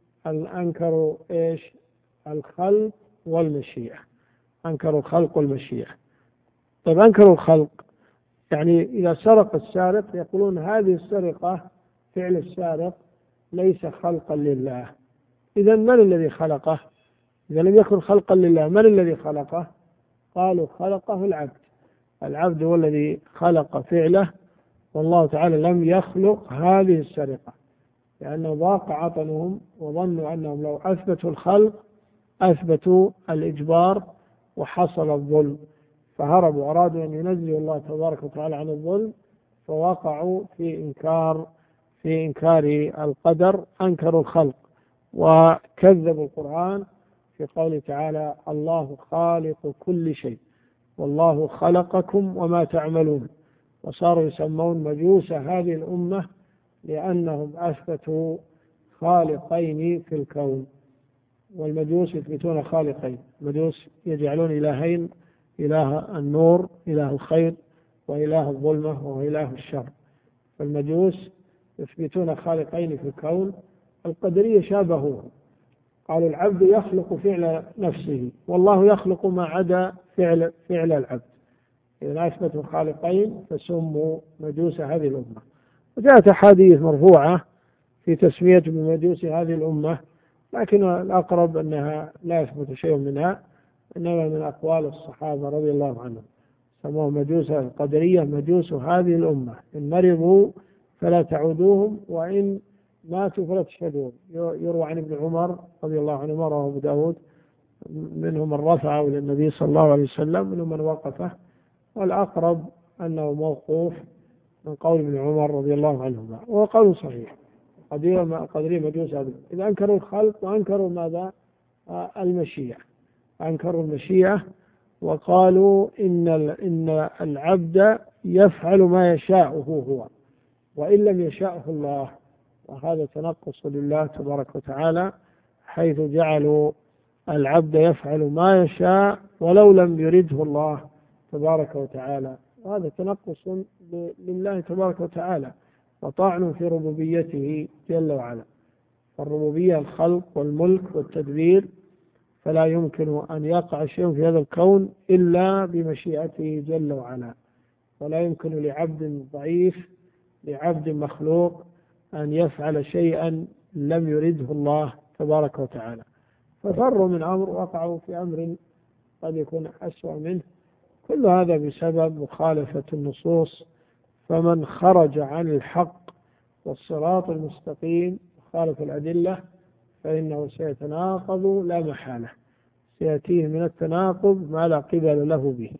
إيش؟ الخلق والمشيئة. أنكروا الخلق والمشيئة. طيب أنكروا الخلق، يعني إذا سرق السارق يقولون هذه السرقة فعل السارق ليس خلقا لله. إذا من الذي خلقه؟ إذا لم يكن خلقا لله من الذي خلقه؟ قالوا خلقه العبد. العبد هو الذي خلق فعله، والله تعالى لم يخلق هذه السرقة، لأنه ضاق عطنهم وظنوا أنهم لو أثبتوا الخلق أثبتوا الإجبار وحصل الظلم، فهربوا أرادوا أن ينزلوا الله تبارك وتعالى عن الظلم، فوقعوا في إنكار القدر، أنكروا الخلق وكذبوا القرآن في قوله تعالى الله خالق كل شيء والله خلقكم وما تعملون. وصاروا يسمون مجوس هذه الأمة لأنهم أثبتوا خالقين في الكون، والمجوس يثبتون خالقين. المجوس يجعلون إلهين، إله النور إله الخير وإله الظلمة وإله الشر. فالمجوس يثبتون خالقين في الكون. القدرية شابهوه، قالوا العبد يخلق فعل نفسه والله يخلق ما عدا فعل العبد. إذا أثبتوا خالقين فسموا مجوس هذه الأمة. وجاءت أحاديث مرفوعة في تسمية بمجوس هذه الأمة، لكن الأقرب أنها لا يثبت شيء منها، إنما من أقوال الصحابة رضي الله عنهم. سموه مجوس القدرية مجوس هذه الأمة، إن مرضوا فلا تعودوهم وإن ماتوا فلا تشهدوهم. يروى عن ابن عمر رضي الله عنه رواه أبو داود، منهم من رفعه إلى النبي صلى الله عليه وسلم منهم من وقفه، والأقرب أنه موقوف من قول ابن عمر رضي الله عنهما، وهو قول صحيح. قدرية مجوس هذا. إذا أنكروا الخلق وأنكروا ماذا؟ المشيئة. أنكروا المشيئة وقالوا إن العبد يفعل ما يشاءه هو وإن لم يشاءه الله، وهذا تنقص لله تبارك وتعالى، حيث جعلوا العبد يفعل ما يشاء ولو لم يرده الله تبارك وتعالى، وهذا تنقص لله تبارك وتعالى وطعن في ربوبيته جل وعلا. فالربوبية الخلق والملك والتدبير، فلا يمكن أن يقع شيء في هذا الكون إلا بمشيئته جل وعلا، ولا يمكن لعبد ضعيف لعبد مخلوق أن يفعل شيئا لم يرده الله تبارك وتعالى. ففروا من أمر وقعوا في أمر قد يكون أسوأ منه. كل هذا بسبب مخالفة النصوص. فمن خرج عن الحق والصراط المستقيم وخالف الأدلة فإنه سيتناقض لا محالة، سيأتيه من التناقض ما لا قبل له به.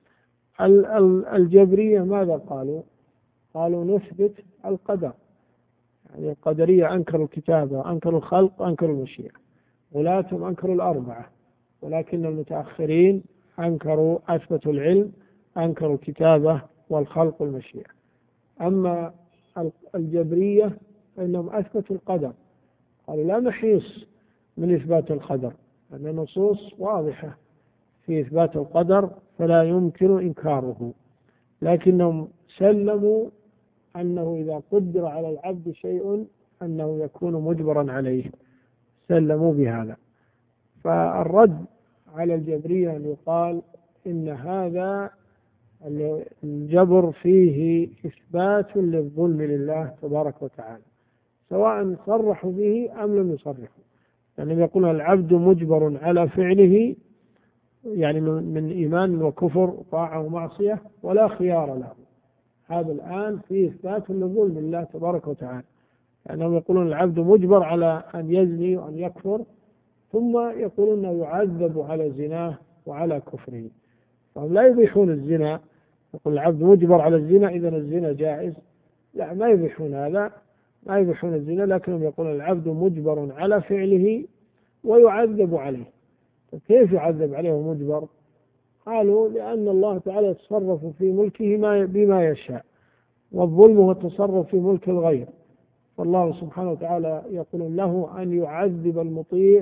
الجبرية ماذا قالوا؟ قالوا نثبت القدر. يعني القدرية أنكروا الكتابة، أنكروا الخلق، أنكروا المشيئة. غلاتهم أنكروا الأربعة، ولكن المتأخرين أثبتوا العلم، أنكروا الكتابة والخلق والمشيئة. أما الجبرية فإنهم أثبتوا القدر، قالوا لا محيص من إثبات القدر، أن النصوص واضحة في إثبات القدر فلا يمكن إنكاره، لكنهم سلموا أنه إذا قدر على العبد شيء أنه يكون مجبرا عليه، سلموا بهذا. فالرد على الجبرية أن يقال إن هذا الجبر فيه إثبات للظلم لله تبارك وتعالى، سواء صرحوا به أم لم يصرحوا. يعني يقولون العبد مجبر على فعله، يعني من إيمان وكفر طاعة ومعصية، ولا خيار له. هذا الآن فيه إثبات للظلم لله تبارك وتعالى، لأنهم يقولون العبد مجبر على أن يزني وأن يكفر، ثم يقولون أنه يعذب على زناه وعلى كفره. فهم لا يبيحون الزنا، يقول العبد مجبر على الزنا إذن الزنا جائز، لا، ما يبيحون هذا، ما يبيحون الزنا، لكنهم يقولون العبد مجبر على فعله ويعذب عليه. كيف يعذب عليه ومجبر؟ قالوا لأن الله تعالى يتصرف في ملكه بما يشاء، والظلم هو التصرف في ملك الغير، والله سبحانه وتعالى يقول له أن يعذب المطيع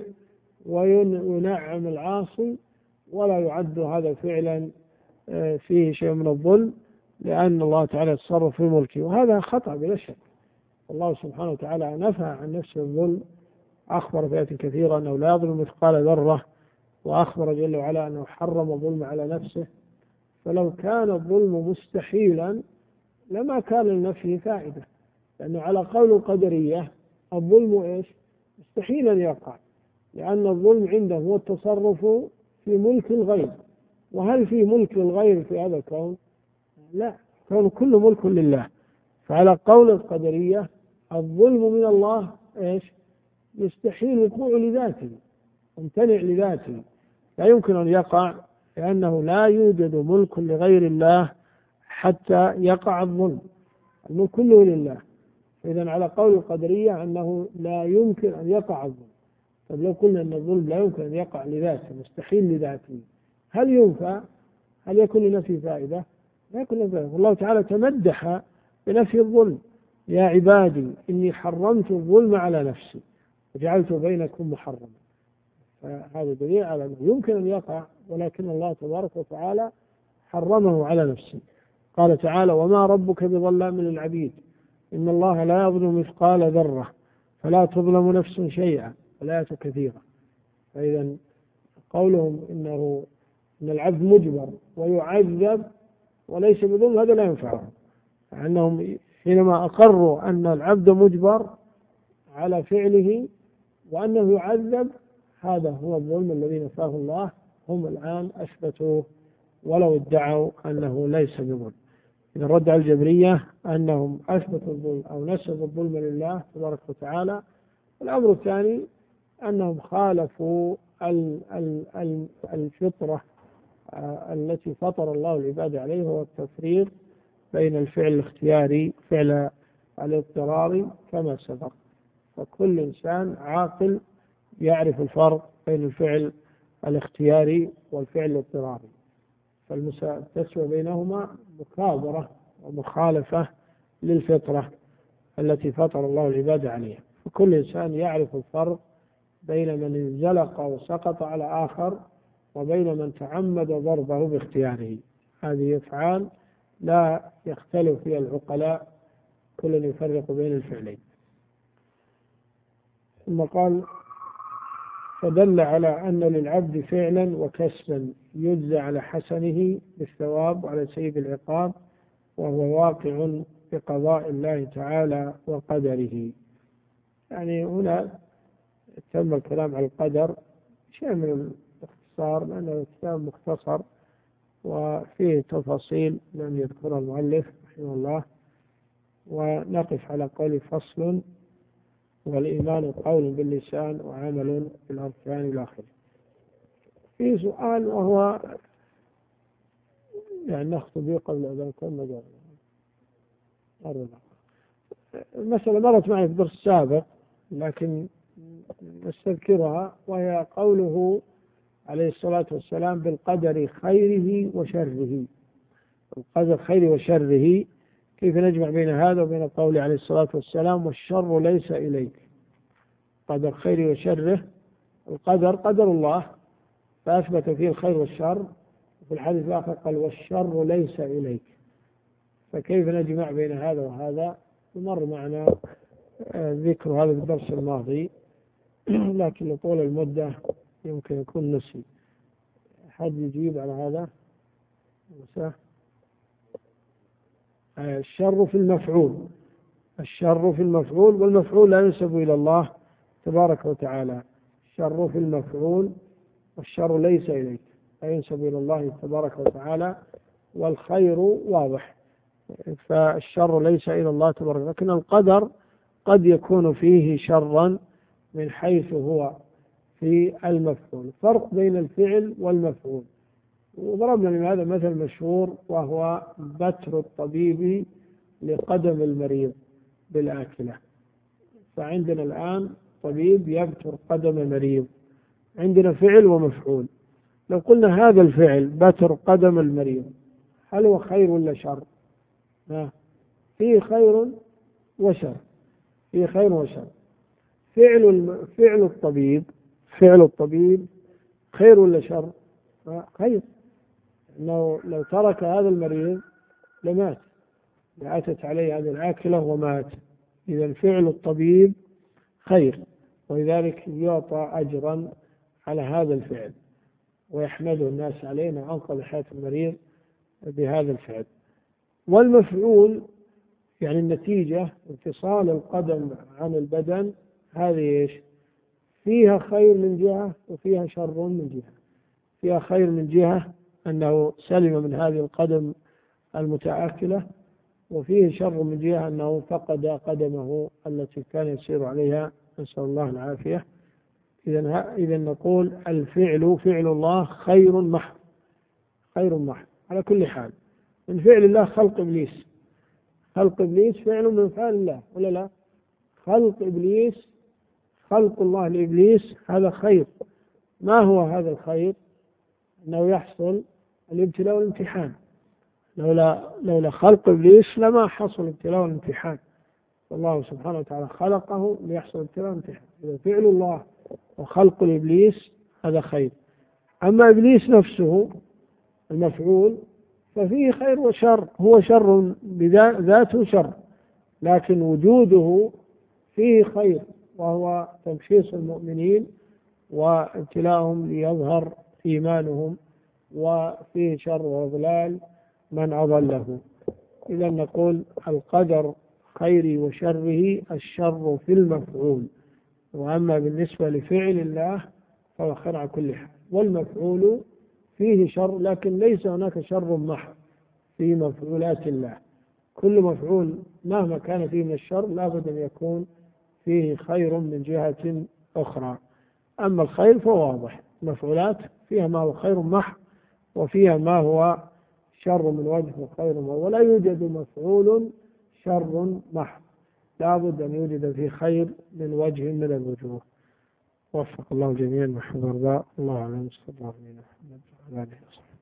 وينعم العاصي، ولا يعد هذا فعلا فيه شيء من الظلم، لأن الله تعالى يتصرف في ملكه، وهذا خطأ بلا شك. الله سبحانه وتعالى نفى عن نفسه الظلم، أخبر في آيات كثيرة أنه لا يظلم مثقال ذرة، وأخبر جل وعلا أنه حرم الظلم على نفسه. فلو كان الظلم مستحيلا لما كان لنفسه فائدة، لأنه على قول القدرية الظلم إيش؟ مستحيل أن يقع، لأن الظلم عنده هو التصرف في ملك الغير، وهل في ملك الغير في هذا الكون؟ لا، الكون كله ملك لله. فعلى قول القدرية الظلم من الله إيش؟ يستحيل وقوع لذاته، ممتنع لذاته، لا يمكن أن يقع، لأنه لا يوجد ملك لغير الله حتى يقع الظلم، الملك كله لله. إذن على قول القدرية أنه لا يمكن أن يقع الظلم. طب لو قلنا أن الظلم لا يمكن أن يقع لذاته، مستحيل لذاته، هل ينفع؟ هل يكون لنفي فائدة؟ لا يكون لنفي فائدة. والله تعالى تمدح بنفي الظلم: يا عبادي إني حرمت الظلم على نفسي وجعلته بينكم محرما. فهذا دليل على أنه يمكن أن يقع، ولكن الله تبارك وتعالى حرمه على نفسه. قال تعالى: وما ربك بظلام للعبيد إن الله لا يظلم مثقال ذرة فلا تظلم نفس شيئا، والآيات كثيرة. فإذا قولهم إن العبد مجبر ويعذب وليس بظلم هذا لا ينفعهم، لأنهم حينما أقروا أن العبد مجبر على فعله وأنه يعذب، هذا هو الظلم الذي نفاه الله، هم الآن أثبتوه ولو ادعوا أنه ليس بظلم. إذا رد على الجبرية أنهم أثبتوا الظلم أو نسبوا الظلم لله تبارك وتعالى. الأمر الثاني أنهم خالفوا الفطرة التي فطر الله العباد عليه، هو التفريق بين الفعل الاختياري فعل الاضطراري كما سبق. فكل إنسان عاقل يعرف الفرق بين الفعل الاختياري والفعل الاضطراري، فالتسوية بينهما مكابرة ومخالفة للفطرة التي فطر الله العباد عليها. فكل إنسان يعرف الفرق بين من انزلق وسقط على آخر وبين من تعمد ضربه باختياره. هذه أفعال لا يختلف فيها العقلاء، كل يفرق بين الفعلين. ثم قال: فدل على أن للعبد فعلا وكسبا يجزى على حسنه بالثواب وعلى سيء العقاب، وهو واقع بقضاء الله تعالى وقدره. يعني هنا تم الكلام على القدر شيء من الاختصار، لأنه كتاب مختصر وفيه تفاصيل لم يذكرها المؤلف رحمه الله. ونقف على قول: فصل: والإيمان قول باللسان وعمل بالأركان إلى آخره. في سؤال وهو يعني نختم به قبل أن نكون المسألة مرت معي في الدرس السابق لكن نستذكرها، وهي قوله عليه الصلاة والسلام: بالقدر خيره وشره. القدر خيره وشره، كيف نجمع بين هذا وبين قوله عليه الصلاة والسلام: والشر ليس إليك؟ قدر خيره وشره، القدر قدر الله فأثبت فيه الخير والشر، في الحديث الآخر قال: والشر ليس إليك. فكيف نجمع بين هذا وهذا؟ مر معنا ذكر هذا في الدرس الماضي لكن لطول المدة يمكن يكون نسي. حد يجيب على هذا؟ الشر في المفعول، الشر في المفعول، والمفعول لا ينسب إلى الله تبارك وتعالى. الشر في المفعول والشر ليس إليك، لا ينسب إلى الله تبارك وتعالى. والخير واضح، فالشر ليس إلى الله تبارك، لكن القدر قد يكون فيه شرا من حيث هو في المفعول. فرق بين الفعل والمفعول. وضربنا لهذا مثل مشهور، وهو بتر الطبيب لقدم المريض بالآكلة. فعندنا الآن طبيب يبتر قدم مريض، عندنا فعل ومفعول. لو قلنا هذا الفعل بتر قدم المريض، هل هو خير ولا شر؟ فيه خير وشر، فيه خير وشر. فعل الطبيب خير ولا شر؟ خير. لو ترك هذا المريض لمات، أتت عليه هذه العاكلة ومات. إذا فعل الطبيب خير، ولذلك يعطى أجرا على هذا الفعل ويحمده الناس عليه أنه أنقذ حياة المريض بهذا الفعل. والمفعول يعني النتيجة انفصال القدم عن البدن، هذه إيش؟ فيها خير من جهة وفيها شر من جهة. فيها خير من جهة أنه سلم من هذه القدم المتآكلة، وفيه شر من جهة أنه فقد قدمه التي كان يسير عليها، نسأل الله العافية. إذا نقول الفعل فعل الله خير محض، خير محض على كل حال. من فعل الله خلق إبليس، خلق إبليس فعل من فعل الله ولا لا؟ خلق إبليس، خلق الله لإبليس هذا خير. ما هو هذا الخير؟ أنه يحصل الابتلاء والامتحان. لولا خلق إبليس لما حصل الابتلاء والامتحان. الله سبحانه وتعالى خلقه ليحصل الابتلاء والامتحان. إذا فعل الله وخلق الإبليس هذا خير. أما إبليس نفسه المفعول ففيه خير وشر، هو شر بذاته شر، لكن وجوده فيه خير، وهو تمشيص المؤمنين وابتلاءهم ليظهر إيمانهم، وفيه شر وإضلال من أضله. إذا نقول القدر خير وشره الشر في المفعول، وأما بالنسبة لفعل الله فهو خير على كل حال. والمفعول فيه شر، لكن ليس هناك شر محض في مفعولات الله. كل مفعول مهما كان فيه من الشر لابد أن يكون فيه خير من جهة أخرى. أما الخير فواضح، مفعولات فيها ما هو خير محض وفيها ما هو شر من وجه وخير من، ولا يوجد مفعول شر محض، لابد أن يوجد فيه خير من وجه من الوجوه. وفق الله جميعا محمد الله أعلم. صلى الله عليه وسلم.